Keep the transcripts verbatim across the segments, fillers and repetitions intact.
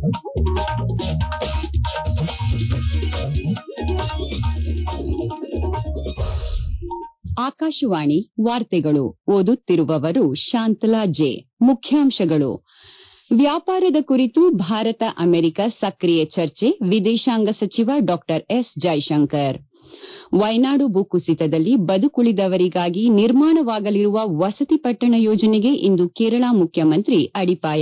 ಆಕಾಶವಾಣಿ ವಾರ್ತೆಗಳು ಓದುತ್ತಿರುವವರು ಶಾಂತಲಾ ಜೆ. ಮುಖ್ಯಾಂಶಗಳು. ವ್ಯಾಪಾರದ ಕುರಿತು ಭಾರತ ಅಮೆರಿಕ ಸಕ್ರಿಯ ಚರ್ಚೆ, ವಿದೇಶಾಂಗ ಸಚಿವ ಡಾ ಎಸ್ ಜೈಶಂಕರ್. ವಯನಾಡು ಭೂಕುಸಿತದಲ್ಲಿ ಬದುಕುಳಿದವರಿಗಾಗಿ ನಿರ್ಮಾಣವಾಗಲಿರುವ ವಸತಿ ಪಟ್ಟಣ ಯೋಜನೆಗೆ ಇಂದು ಕೇರಳ ಮುಖ್ಯಮಂತ್ರಿ ಅಡಿಪಾಯ.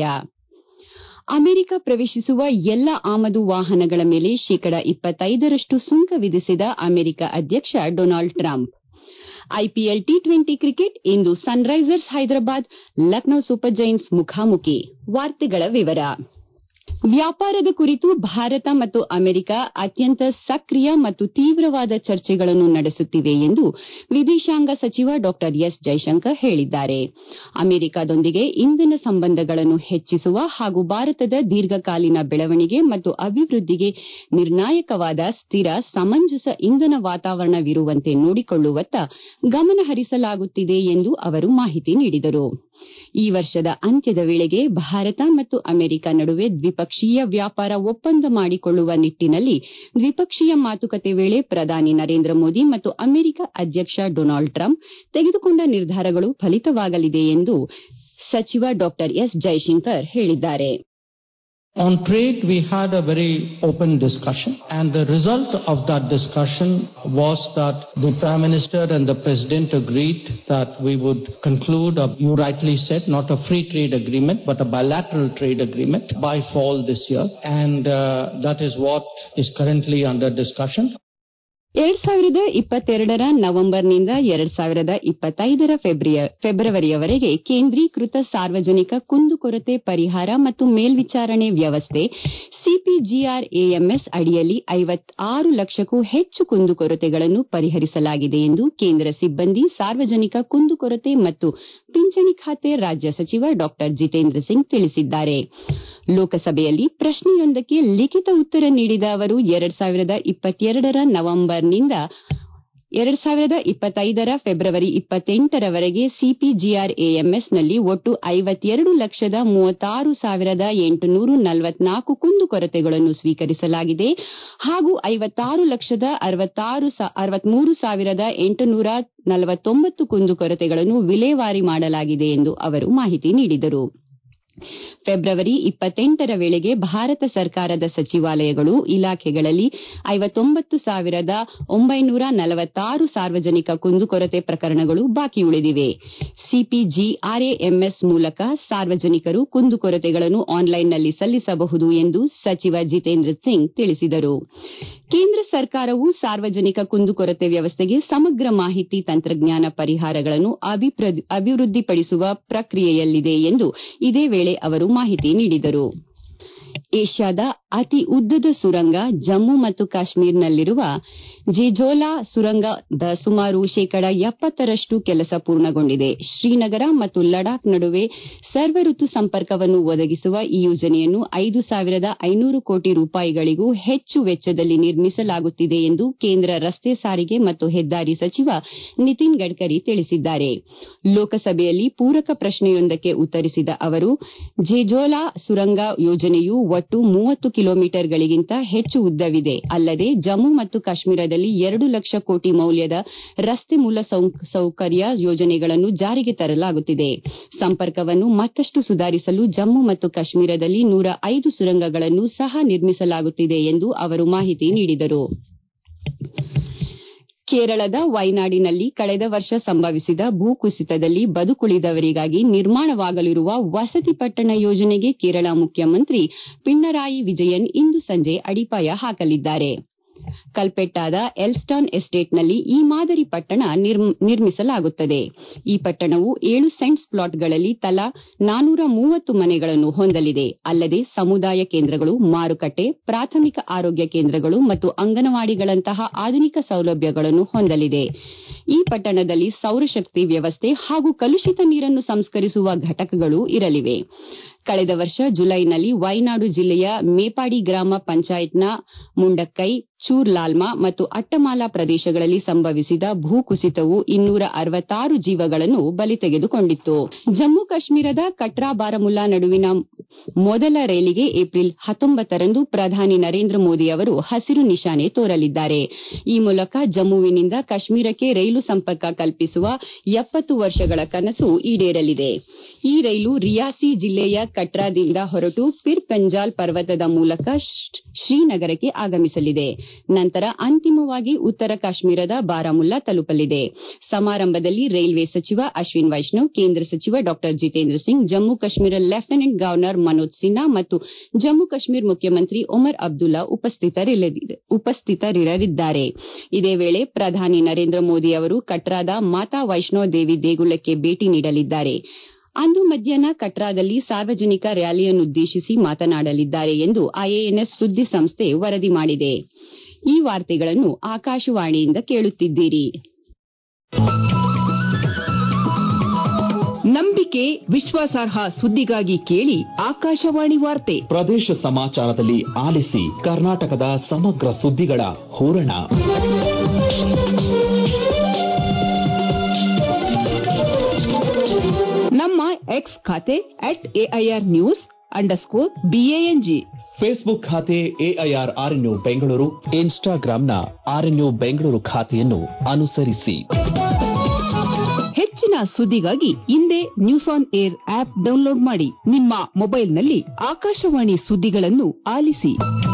ಅಮೆರಿಕ ಪ್ರವೇಶಿಸುವ ಎಲ್ಲ ಆಮದು ವಾಹನಗಳ ಮೇಲೆ ಶೇಕಡಾ ಇಪ್ಪತ್ತೈದರಷ್ಟು ಸುಂಕ ವಿಧಿಸಿದ ಅಮೆರಿಕ ಅಧ್ಯಕ್ಷ Donald Trump. IPL T twenty cricket ಇಂದು Sunrisers Hyderabad Lucknow super giants ಮುಖಾಮುಖಿ. ವಾರ್ತೆಗಳ ವಿವರ. ವ್ಯಾಪಾರದ ಕುರಿತು ಭಾರತ ಮತ್ತು ಅಮೆರಿಕ ಅತ್ಯಂತ ಸಕ್ರಿಯ ಮತ್ತು ತೀವ್ರವಾದ ಚರ್ಚೆಗಳನ್ನು ನಡೆಸುತ್ತಿವೆ ಎಂದು ವಿದೇಶಾಂಗ ಸಚಿವ ಡಾ ಎಸ್ ಜೈಶಂಕರ್ ಹೇಳಿದ್ದಾರೆ. ಅಮೆರಿಕದೊಂದಿಗೆ ಇಂಧನ ಸಂಬಂಧಗಳನ್ನು ಹೆಚ್ಚಿಸುವ ಹಾಗೂ ಭಾರತದ ದೀರ್ಘಕಾಲೀನ ಬೆಳವಣಿಗೆ ಮತ್ತು ಅಭಿವೃದ್ಧಿಗೆ ನಿರ್ಣಾಯಕವಾದ ಸ್ಥಿರ, ಸಮಂಜಸ ಇಂಧನ ವಾತಾವರಣವಿರುವಂತೆ ನೋಡಿಕೊಳ್ಳುವತ್ತ ಗಮನ ಹರಿಸಲಾಗುತ್ತಿದೆ ಎಂದು ಅವರು ಮಾಹಿತಿ ನೀಡಿದರು. ಈ ವರ್ಷದ ಅಂತ್ಯದ ವೇಳೆಗೆ ಭಾರತ ಮತ್ತು ಅಮೆರಿಕ ನಡುವೆ ದ್ವಿಪಕ್ಷೀಯ ವ್ಯಾಪಾರ ಒಪ್ಪಂದ ಮಾಡಿಕೊಳ್ಳುವ ನಿಟ್ಟಿನಲ್ಲಿ ದ್ವಿಪಕ್ಷೀಯ ಮಾತುಕತೆ ವೇಳೆ ಪ್ರಧಾನಿ ನರೇಂದ್ರ ಮೋದಿ ಮತ್ತು ಅಮೆರಿಕ ಅಧ್ಯಕ್ಷ ಡೊನಾಲ್ಡ್ ಟ್ರಂಪ್ ತೆಗೆದುಕೊಂಡ ನಿರ್ಧಾರಗಳು ಫಲಿತವಾಗಲಿದೆ ಎಂದು ಸಚಿವ ಡಾ ಎಸ್ ಜೈಶಂಕರ್ ಹೇಳಿದ್ದಾರೆ. On trade, we had a very open discussion, and the result of that discussion was that the Prime Minister and the President agreed that we would conclude, a, you rightly said, not a free trade agreement, but a bilateral trade agreement by fall this year, and uh, that is what is currently under discussion. ಎರಡ್ ಸಾವಿರದ ಇಪ್ಪತ್ತೆರಡರ ನವೆಂಬರ್ನಿಂದ ಎರಡ್ ಸಾವಿರದ ಇಪ್ಪತ್ತೈದರ ಫೆಬ್ರವರಿಯವರೆಗೆ ಕೇಂದ್ರೀಕೃತ ಸಾರ್ವಜನಿಕ ಕುಂದುಕೊರತೆ ಪರಿಹಾರ ಮತ್ತು ಮೇಲ್ವಿಚಾರಣೆ ವ್ಯವಸ್ಥೆ ಸಿಪಿಜಿಆರ್ಎಎಂಎಸ್ ಅಡಿಯಲ್ಲಿ ಐವತ್ತಾರು ಲಕ್ಷಕ್ಕೂ ಹೆಚ್ಚು ಕುಂದುಕೊರತೆಗಳನ್ನು ಪರಿಹರಿಸಲಾಗಿದೆ ಎಂದು ಕೇಂದ್ರ ಸಿಬ್ಬಂದಿ, ಸಾರ್ವಜನಿಕ ಕುಂದುಕೊರತೆ ಮತ್ತು ಪಿಂಚಣಿ ಖಾತೆ ರಾಜ್ಯ ಸಚಿವ ಡಾ ಜಿತೇಂದ್ರ ಸಿಂಗ್ ತಿಳಿಸಿದ್ದಾರೆ. ಲೋಕಸಭೆಯಲ್ಲಿ ಪ್ರಶ್ನೆಯೊಂದಕ್ಕೆ ಲಿಖಿತ ಉತ್ತರ ನೀಡಿದ ಅವರು ಎರಡ್ ಸಾವಿರದ ಇಪ್ಪತ್ತೆರಡರ ನವೆಂಬರ್ ನಿಂದ ಎರಡ್ ಸಾವಿರದ ಇಪ್ಪತ್ತೈದರ ಫೆಬ್ರವರಿ ಇಪ್ಪತ್ತೆಂಟರವರೆಗೆ ಸಿಪಿಜಿಆರ್ಎಎಂಎಸ್ನಲ್ಲಿ ಒಟ್ಟು ಐವತ್ತೆರಡು ಲಕ್ಷದ ಮೂವತ್ತಾರು ಸಾವಿರದ ಎಂಟುನೂರ ನಲವತ್ನಾಲ್ಕು ಕುಂದುಕೊರತೆಗಳನ್ನು ಸ್ವೀಕರಿಸಲಾಗಿದೆ ಹಾಗೂ ಐವತ್ತಾರು ಲಕ್ಷದ ಅರವತ್ಮೂರು ಸಾವಿರದ ಎಂಟುನೂರ ನಲವತ್ತೊಂಬತ್ತು ಕುಂದುಕೊರತೆಗಳನ್ನು ವಿಲೇವಾರಿ ಮಾಡಲಾಗಿದೆ ಎಂದು ಅವರು ಮಾಹಿತಿ ನೀಡಿದರು. ಫೆಬ್ರವರಿ ಇಪ್ಪತ್ತೆಂಟರ ವೇಳೆಗೆ ಭಾರತ ಸರ್ಕಾರದ ಸಚಿವಾಲಯಗಳು, ಇಲಾಖೆಗಳಲ್ಲಿ ಐವತ್ತೊಂಬತ್ತು ಸಾವಿರದ ಒಂಬೈನೂರ ನಲವತ್ತಾರು ಸಾರ್ವಜನಿಕ ಕುಂದುಕೊರತೆ ಪ್ರಕರಣಗಳು ಬಾಕಿ ಉಳಿದಿವೆ. ಸಿಪಿಜಿಆರ್ಎಎಂಎಸ್ ಮೂಲಕ ಸಾರ್ವಜನಿಕರು ಕುಂದುಕೊರತೆಗಳನ್ನು ಆನ್ಲೈನ್ನಲ್ಲಿ ಸಲ್ಲಿಸಬಹುದು ಎಂದು ಸಚಿವ ಜಿತೇಂದ್ರ ಸಿಂಗ್ ತಿಳಿಸಿದರು. ಕೇಂದ್ರ ಸರ್ಕಾರವು ಸಾರ್ವಜನಿಕ ಕುಂದುಕೊರತೆ ವ್ಯವಸ್ಥೆಗೆ ಸಮಗ್ರ ಮಾಹಿತಿ ತಂತ್ರಜ್ಞಾನ ಪರಿಹಾರಗಳನ್ನು ಅಭಿವೃದ್ಧಿಪಡಿಸುವ ಪ್ರಕ್ರಿಯೆಯಲ್ಲಿದೆ ಎಂದು ಇದೇ ವೇಳೆ ಅವರು ಮಾಹಿತಿ ನೀಡಿದರು. ಏಷ್ಯಾದ ಅತಿ ಉದ್ದದ ಸುರಂಗ ಜಮ್ಮು ಮತ್ತು ಕಾಶ್ಮೀರನಲ್ಲಿರುವ ಜೆಜೋಲಾ ಸುರಂಗದ ಸುಮಾರು ಶೇಕಡಾ ಎಪ್ಪತ್ತರಷ್ಟು ಕೆಲಸ ಪೂರ್ಣಗೊಂಡಿದೆ. ಶ್ರೀನಗರ ಮತ್ತು ಲಡಾಖ್ ನಡುವೆ ಸರ್ವಋತು ಸಂಪರ್ಕವನ್ನು ಒದಗಿಸುವ ಈ ಯೋಜನೆಯನ್ನು ಐದು ಸಾವಿರದ ಐನೂರು ಕೋಟಿ ರೂಪಾಯಿಗಳಿಗೂ ಹೆಚ್ಚು ವೆಚ್ಚದಲ್ಲಿ ನಿರ್ಮಿಸಲಾಗುತ್ತಿದೆ ಎಂದು ಕೇಂದ್ರ ರಸ್ತೆ ಸಾರಿಗೆ ಮತ್ತು ಹೆದ್ದಾರಿ ಸಚಿವ ನಿತಿನ್ ಗಡ್ಕರಿ ತಿಳಿಸಿದ್ದಾರೆ. ಲೋಕಸಭೆಯಲ್ಲಿ ಪೂರಕ ಪ್ರಶ್ನೆಯೊಂದಕ್ಕೆ ಉತ್ತರಿಸಿದ ಅವರು, ಜೆಜೋಲಾ ಸುರಂಗ ಯೋಜನೆಯು ಒಟ್ಟು ಮೂವತ್ತು ಕಿಲೋಮೀಟರ್ಗಳಿಗಿಂತ ಹೆಚ್ಚು ಉದ್ದವಿದೆ. ಅಲ್ಲದೆ ಜಮ್ಮು ಮತ್ತು ಕಾಶ್ಮೀರದಲ್ಲಿ ಎರಡು ಲಕ್ಷ ಕೋಟಿ ಮೌಲ್ಯದ ರಸ್ತೆ ಮೂಲಸೌಕರ್ಯ ಯೋಜನೆಗಳನ್ನು ಜಾರಿಗೆ ತರಲಾಗುತ್ತಿದೆ. ಸಂಪರ್ಕವನ್ನು ಮತ್ತಷ್ಟು ಸುಧಾರಿಸಲು ಜಮ್ಮು ಮತ್ತು ಕಾಶ್ಮೀರದಲ್ಲಿ ನೂರ ಐದು ಸುರಂಗಗಳನ್ನು ಸಹ ನಿರ್ಮಿಸಲಾಗುತ್ತಿದೆ ಎಂದು ಅವರು ಮಾಹಿತಿ ನೀಡಿದರು. ಕೇರಳದ ವಯನಾಡಿನಲ್ಲಿ ಕಳೆದ ವರ್ಷ ಸಂಭವಿಸಿದ ಭೂಕುಸಿತದಲ್ಲಿ ಬದುಕುಳಿದವರಿಗಾಗಿ ನಿರ್ಮಾಣವಾಗಲಿರುವ ವಸತಿ ಪಟ್ಟಣ ಯೋಜನೆಗೆ ಕೇರಳ ಮುಖ್ಯಮಂತ್ರಿ ಪಿಣರಾಯಿ ವಿಜಯನ್ ಇಂದು ಸಂಜೆ ಅಡಿಪಾಯ ಹಾಕಲಿದ್ದಾರೆ. ಕಲ್ಪೆಟ್ಟಾದ ಎಲ್ಸ್ಟನ್ ಎಸ್ಟೇಟ್ನಲ್ಲಿ ಈ ಮಾದರಿ ಪಟ್ಟಣ ನಿರ್ಮಿಸಲಾಗುತ್ತದೆ. ಈ ಪಟ್ಟಣವು ಏಳು ಸೆಂಟ್ಸ್ ಪ್ಲಾಟ್ಗಳಲ್ಲಿ ತಲಾ ನಾನೂರ ಮೂವತ್ತು ಮನೆಗಳನ್ನು ಹೊಂದಲಿದೆ. ಅಲ್ಲದೆ ಸಮುದಾಯ ಕೇಂದ್ರಗಳು, ಮಾರುಕಟ್ಟೆ, ಪ್ರಾಥಮಿಕ ಆರೋಗ್ಯ ಕೇಂದ್ರಗಳು ಮತ್ತು ಅಂಗನವಾಡಿಗಳಂತಹ ಆಧುನಿಕ ಸೌಲಭ್ಯಗಳನ್ನು ಹೊಂದಲಿದೆ. ಈ ಪಟ್ಟಣದಲ್ಲಿ ಸೌರಶಕ್ತಿ ವ್ಯವಸ್ಥೆ ಹಾಗೂ ಕಲುಷಿತ ನೀರನ್ನು ಸಂಸ್ಕರಿಸುವ ಘಟಕಗಳು ಇರಲಿವೆ. ಕಳೆದ ವರ್ಷ ಜುಲೈನಲ್ಲಿ ವಯನಾಡು ಜಿಲ್ಲೆಯ ಮೇಪಾಡಿ ಗ್ರಾಮ ಪಂಚಾಯತ್ನ ಮುಂಡಕ್ಕೈ ಚೂರ್ಲಾಲ್ಮಾ ಮತ್ತು ಅಟ್ಟಮಾಲಾ ಪ್ರದೇಶಗಳಲ್ಲಿ ಸಂಭವಿಸಿದ ಭೂಕುಸಿತವು ಇನ್ನೂರ ಅರವತ್ತಾರು ಜೀವಗಳನ್ನು ಬಲಿ ತೆಗೆದುಕೊಂಡಿತ್ತು. ಜಮ್ಮು ಕಾಶ್ಮೀರದ ಕಟ್ರಾ ಬಾರಾಮುಲ್ಲಾ ನಡುವಿನ ಮೊದಲ ರೈಲಿಗೆ ಏಪ್ರಿಲ್ ಹತ್ತೊಂಬತ್ತರಂದು ಪ್ರಧಾನಿ ನರೇಂದ್ರ ಮೋದಿ ಅವರು ಹಸಿರು ನಿಶಾನೆ ತೋರಲಿದ್ದಾರೆ. ಈ ಮೂಲಕ ಜಮ್ಮುವಿನಿಂದ ಕಾಶ್ಮೀರಕ್ಕೆ ರೈಲು ಸಂಪರ್ಕ ಕಲ್ಪಿಸುವ ಎಪ್ಪತ್ತು ವರ್ಷಗಳ ಕನಸು ಈಡೇರಲಿದೆ. ಈ ರೈಲು ರಿಯಾಸಿ ಜಿಲ್ಲೆಯ ಕಟ್ರಾದಿಂದ ಹೊರಟು ಪಿರ್ ಪಂಜಾಲ್ ಪರ್ವತದ ಮೂಲಕ ಶ್ರೀನಗರಕ್ಕೆ ಆಗಮಿಸಲಿದೆ. ನಂತರ ಅಂತಿಮವಾಗಿ ಉತ್ತರ ಕಾಶ್ಮೀರದ ಬಾರಾಮುಲ್ಲಾ ತಲುಪಲಿದೆ. ಸಮಾರಂಭದಲ್ಲಿ ರೈಲ್ವೆ ಸಚಿವ ಅಶ್ವಿನ್ ವೈಷ್ಣವ್, ಕೇಂದ್ರ ಸಚಿವ ಡಾ ಜಿತೇಂದ್ರ ಸಿಂಗ್, ಜಮ್ಮು ಕಾಶ್ಮೀರ ಲೆಫ್ಟಿನೆಂಟ್ ಗವರ್ನರ್ ಮನೋಜ್ ಸಿನ್ಹಾ ಮತ್ತು ಜಮ್ಮು ಕಾಶ್ಮೀರ ಮುಖ್ಯಮಂತ್ರಿ ಒಮರ್ ಅಬ್ದುಲ್ಲಾ ಉಪಸ್ಥಿತರಿರಲಿದ್ದಾರೆ. ಇದೇ ವೇಳೆ ಪ್ರಧಾನಿ ನರೇಂದ್ರ ಮೋದಿ ಅವರು ಕಟ್ರಾದ ಮಾತಾ ವೈಷ್ಣೋ ದೇವಿ ದೇಗುಲಕ್ಕೆ ಭೇಟಿ ನೀಡಲಿದ್ದಾರೆ. ಅಂದು ಮಧ್ಯಾಹ್ನ ಕಟ್ರಾದಲ್ಲಿ ಸಾರ್ವಜನಿಕ ರ್ಯಾಲಿಯನ್ನುದ್ದೇಶಿಸಿ ಮಾತನಾಡಲಿದ್ದಾರೆ ಎಂದು ಐಎಎನ್ಎಸ್ ಸುದ್ದಿ ಸಂಸ್ಥೆ ವರದಿ ಮಾಡಿದೆ. ಈ ವಾರ್ತೆಗಳನ್ನು ಆಕಾಶವಾಣಿಯಿಂದ ಕೇಳುತ್ತಿದ್ದೀರಿ. ನಂಬಿಕೆ, ವಿಶ್ವಾಸಾರ್ಹ ಸುದ್ದಿಗಾಗಿ ಕೇಳಿ ಆಕಾಶವಾಣಿ ವಾರ್ತೆ. ಪ್ರದೇಶ ಸಮಾಚಾರದಲ್ಲಿ ಆಲಿಸಿ ಕರ್ನಾಟಕದ ಸಮಗ್ರ ಸುದ್ದಿಗಳ ಹೂರಣ. ನಮ್ಮ ಎಕ್ಸ್ ಖಾತೆ at AIR news underscore BANG, Facebook ಖಾತೆ ಎಐಆರ್ ಆರ್ಎನ್ಯು ಬೆಂಗಳೂರು, ಇನ್ಸ್ಟಾಗ್ರಾಂನ ಆರ್ಎನ್ಯು ಬೆಂಗಳೂರು ಖಾತೆಯನ್ನು ಅನುಸರಿಸಿ. ಹೆಚ್ಚಿನ ಸುದ್ದಿಗಾಗಿ ಇಂದೇ news on air app download ಮಾಡಿ. ನಿಮ್ಮ ಮೊಬೈಲ್ನಲ್ಲಿ ಆಕಾಶವಾಣಿ ಸುದ್ದಿಗಳನ್ನು ಆಲಿಸಿ.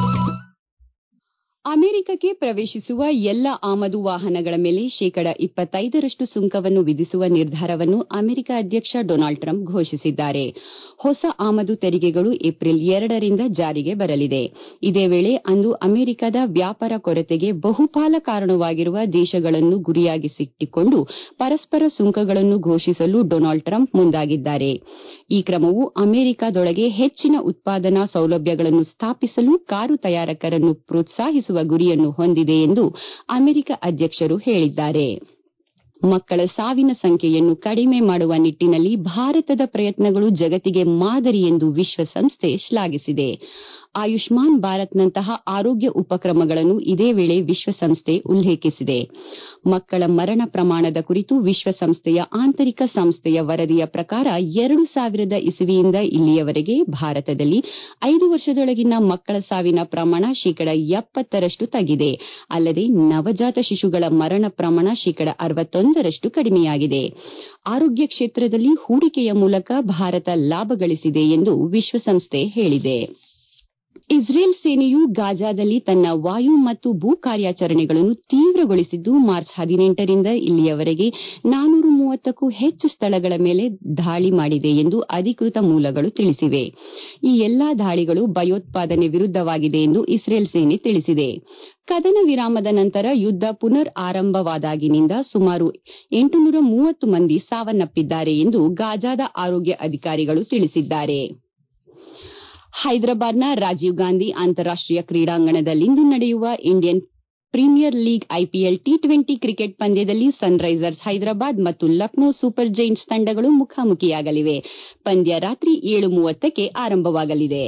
ಅಮೆರಿಕಕ್ಕೆ ಪ್ರವೇಶಿಸುವ ಎಲ್ಲ ಆಮದು ವಾಹನಗಳ ಮೇಲೆ ಶೇಕಡ ಇಪ್ಪತ್ತೈದರಷ್ಟು ಸುಂಕವನ್ನು ವಿಧಿಸುವ ನಿರ್ಧಾರವನ್ನು ಅಮೆರಿಕ ಅಧ್ಯಕ್ಷ ಡೊನಾಲ್ಡ್ ಟ್ರಂಪ್ ಘೋಷಿಸಿದ್ದಾರೆ. ಹೊಸ ಆಮದು ತೆರಿಗೆಗಳು ಏಪ್ರಿಲ್ ಎರಡರಿಂದ ಜಾರಿಗೆ ಬರಲಿದೆ. ಇದೇ ವೇಳೆ ಅಂದು ಅಮೆರಿಕದ ವ್ಯಾಪಾರ ಕೊರತೆಗೆ ಬಹುಪಾಲ ಕಾರಣವಾಗಿರುವ ದೇಶಗಳನ್ನು ಗುರಿಯಾಗಿಸಿಟ್ಟುಕೊಂಡು ಪರಸ್ಪರ ಸುಂಕಗಳನ್ನು ಘೋಷಿಸಲು ಡೊನಾಲ್ಡ್ ಟ್ರಂಪ್ ಮುಂದಾಗಿದ್ದಾರೆ. ಈ ಕ್ರಮವು ಅಮೆರಿಕದೊಳಗೆ ಹೆಚ್ಚಿನ ಉತ್ಪಾದನಾ ಸೌಲಭ್ಯಗಳನ್ನು ಸ್ಥಾಪಿಸಲು ಕಾರು ತಯಾರಕರನ್ನು ಪ್ರೋತ್ಸಾಹಿಸುವ ಗುರಿಯನ್ನು ಹೊಂದಿದೆ ಎಂದು ಅಮೆರಿಕ ಅಧ್ಯಕ್ಷರು ಹೇಳಿದ್ದಾರೆ. ಮಕ್ಕಳ ಸಾವಿನ ಸಂಖ್ಯೆಯನ್ನು ಕಡಿಮೆ ಮಾಡುವ ನಿಟ್ಟಿನಲ್ಲಿ ಭಾರತದ ಪ್ರಯತ್ನಗಳು ಜಗತ್ತಿಗೆ ಮಾದರಿ ಎಂದು ವಿಶ್ವಸಂಸ್ಥೆ ಶ್ಲಾಘಿಸಿದೆ. ಆಯುಷ್ಮಾನ್ ಭಾರತ್ನಂತಹ ಆರೋಗ್ಯ ಉಪಕ್ರಮಗಳನ್ನು ಇದೇ ವೇಳೆ ವಿಶ್ವಸಂಸ್ಥೆ ಉಲ್ಲೇಖಿಸಿದೆ. ಮಕ್ಕಳ ಮರಣ ಪ್ರಮಾಣದ ಕುರಿತು ವಿಶ್ವಸಂಸ್ಥೆಯ ಆಂತರಿಕ ಸಂಸ್ಥೆಯ ವರದಿಯ ಪ್ರಕಾರ ಎರಡು ಸಾವಿರದ ಇಸವಿಯಿಂದ ಇಲ್ಲಿಯವರೆಗೆ ಭಾರತದಲ್ಲಿ ಐದು ವರ್ಷದೊಳಗಿನ ಮಕ್ಕಳ ಸಾವಿನ ಪ್ರಮಾಣ ಶೇಕಡ ಎಪ್ಪತ್ತರಷ್ಟು ತಗ್ಗಿದೆ. ಅಲ್ಲದೆ ನವಜಾತ ಶಿಶುಗಳ ಮರಣ ಪ್ರಮಾಣ ಶೇಕಡ ಅರವತ್ತೊಂದರಷ್ಟು ಕಡಿಮೆಯಾಗಿದೆ. ಆರೋಗ್ಯ ಕ್ಷೇತ್ರದಲ್ಲಿ ಹೂಡಿಕೆಯ ಮೂಲಕ ಭಾರತ ಲಾಭ ಗಳಿಸಿದೆ ಎಂದು ವಿಶ್ವಸಂಸ್ಥೆ ಹೇಳಿದೆ. ಇಸ್ರೇಲ್ ಸೇನೆಯು ಗಾಜಾದಲ್ಲಿ ತನ್ನ ವಾಯು ಮತ್ತು ಭೂ ಕಾರ್ಯಾಚರಣೆಗಳನ್ನು ತೀವ್ರಗೊಳಿಸಿದ್ದು ಮಾರ್ಚ್ ಹದಿನೆಂಟರಿಂದ ಇಲ್ಲಿಯವರೆಗೆ ನಾನೂರ ಮೂವತ್ತಕ್ಕೂ ಹೆಚ್ಚು ಸ್ಥಳಗಳ ಮೇಲೆ ದಾಳಿ ಮಾಡಿದೆ ಎಂದು ಅಧಿಕೃತ ಮೂಲಗಳು ತಿಳಿಸಿವೆ. ಈ ಎಲ್ಲಾ ದಾಳಿಗಳು ಭಯೋತ್ಪಾದನೆ ವಿರುದ್ಧವಾಗಿದೆ ಎಂದು ಇಸ್ರೇಲ್ ಸೇನೆ ತಿಳಿಸಿದೆ. ಕದನ ವಿರಾಮದ ನಂತರ ಯುದ್ಧ ಪುನರ್ ಆರಂಭವಾದಾಗಿನಿಂದ ಸುಮಾರು ಎಂಟುನೂರ ಮೂವತ್ತು ಮಂದಿ ಸಾವನ್ನಪ್ಪಿದ್ದಾರೆ ಎಂದು ಗಾಜಾದ ಆರೋಗ್ಯ ಅಧಿಕಾರಿಗಳು ತಿಳಿಸಿದ್ದಾರೆ. ಹೈದರಾಬಾದ್ನ ರಾಜೀವ್ ಗಾಂಧಿ ಅಂತಾರಾಷ್ಟೀಯ ಕ್ರೀಡಾಂಗಣದಲ್ಲಿಂದು ನಡೆಯುವ Indian Premier League IPL T twenty cricket ಪಂದ್ಯದಲ್ಲಿ ಸನ್ರೈಸರ್ಸ್ ಹೈದರಾಬಾದ್ ಮತ್ತು ಲಕ್ನೋ ಸೂಪರ್ ಜೈಂಟ್ಸ್ ತಂಡಗಳು ಮುಖಾಮುಖಿಯಾಗಲಿವೆ. ಪಂದ್ಯ ರಾತ್ರಿ ಏಳು ಮೂವತ್ತಕ್ಕೆ ಆರಂಭವಾಗಲಿದೆ.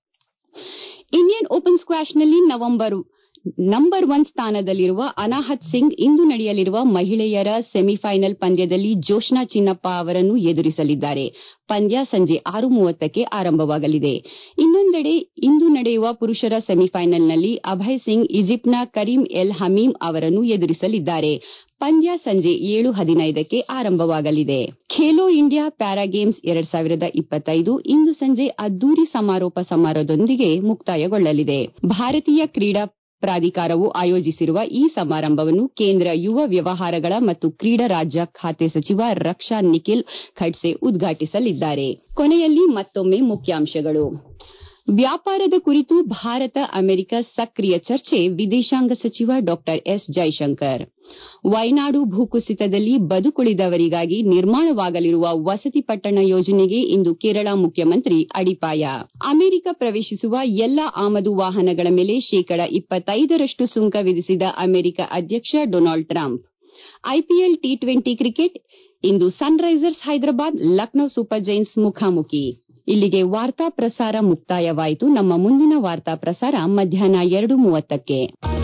ಇಂಡಿಯನ್ ಓಪನ್ ಸ್ಕ್ವಾಷ್ನಲ್ಲಿ ನಂಬರ್ ಒನ್ ಸ್ಥಾನದಲ್ಲಿರುವ ಅನಾಹತ್ ಸಿಂಗ್ ಇಂದು ನಡೆಯಲಿರುವ ಮಹಿಳೆಯರ ಸೆಮಿಫೈನಲ್ ಪಂದ್ಯದಲ್ಲಿ ಜೋಶ್ನಾ ಚಿನ್ನಪ್ಪ ಅವರನ್ನು ಎದುರಿಸಲಿದ್ದಾರೆ. ಪಂದ್ಯ ಸಂಜೆ ಆರು ಮೂವತ್ತಕ್ಕೆ ಆರಂಭವಾಗಲಿದೆ. ಇನ್ನೊಂದೆಡೆ ಇಂದು ನಡೆಯುವ ಪುರುಷರ ಸೆಮಿಫೈನಲ್ನಲ್ಲಿ ಅಭಯ್ ಸಿಂಗ್ ಈಜಿಪ್ಟ್ನ ಕರೀಂ ಎಲ್ ಹಮೀಮ್ ಅವರನ್ನು ಎದುರಿಸಲಿದ್ದಾರೆ. ಪಂದ್ಯ ಸಂಜೆ ಏಳು ಹದಿನೈದಕ್ಕೆ ಆರಂಭವಾಗಲಿದೆ. ಖೇಲೋ ಇಂಡಿಯಾ ಪ್ಯಾರಾ ಗೇಮ್ಸ್ ಎರಡ್ ಸಾವಿರದ ಇಪ್ಪತ್ತೈದು ಇಂದು ಸಂಜೆ ಅದ್ದೂರಿ ಸಮಾರೋಪ ಸಮಾರಂಭದೊಂದಿಗೆ ಮುಕ್ತಾಯಗೊಳ್ಳಲಿದೆ. ಭಾರತೀಯ ಕ್ರೀಡಾ ಪ್ರಾಧಿಕಾರವು ಆಯೋಜಿಸಿರುವ ಈ ಸಮಾರಂಭವನ್ನು ಕೇಂದ್ರ ಯುವ ವ್ಯವಹಾರಗಳ ಮತ್ತು ಕ್ರೀಡಾ ರಾಜ್ಯ ಖಾತೆ ಸಚಿವ ರಕ್ಷಾ ನಿಖಿಲ್ ಖಡ್ಸೆ ಉದ್ಘಾಟಿಸಲಿದ್ದಾರೆ. ಕೊನೆಯಲ್ಲಿ ಮತ್ತೊಮ್ಮೆ ಮುಖ್ಯಾಂಶಗಳು. ವ್ಯಾಪಾರದ ಕುರಿತು ಭಾರತ ಅಮೆರಿಕ ಸಕ್ರಿಯ ಚರ್ಚೆ, ವಿದೇಶಾಂಗ ಸಚಿವ ಡಾ ಎಸ್ ಜೈಶಂಕರ್. ವಯನಾಡು ಭೂಕುಸಿತದಲ್ಲಿ ಬದುಕುಳಿದವರಿಗಾಗಿ ನಿರ್ಮಾಣವಾಗಲಿರುವ ವಸತಿ ಪಟ್ಟಣ ಯೋಜನೆಗೆ ಇಂದು ಕೇರಳ ಮುಖ್ಯಮಂತ್ರಿ ಅಡಿಪಾಯ. ಅಮೆರಿಕ ಪ್ರವೇಶಿಸುವ ಎಲ್ಲಾ ಆಮದು ವಾಹನಗಳ ಮೇಲೆ ಶೇಕಡ ಇಪ್ಪತ್ತೈದರಷ್ಟು ಸುಂಕ ವಿಧಿಸಿದ ಅಮೆರಿಕ ಅಧ್ಯಕ್ಷ Donald Trump. IPL T twenty cricket ಇಂದು Sunrisers Hyderabad Lucknow super giants ಮುಖಾಮುಖಿ. ಇಲ್ಲಿಗೆ ವಾರ್ತಾ ಪ್ರಸಾರ ಮುಕ್ತಾಯವಾಯಿತು. ನಮ್ಮ ಮುಂದಿನ ವಾರ್ತಾ ಪ್ರಸಾರ ಮಧ್ಯಾಹ್ನ ಎರಡು ಮೂವತ್ತಕ್ಕೆ.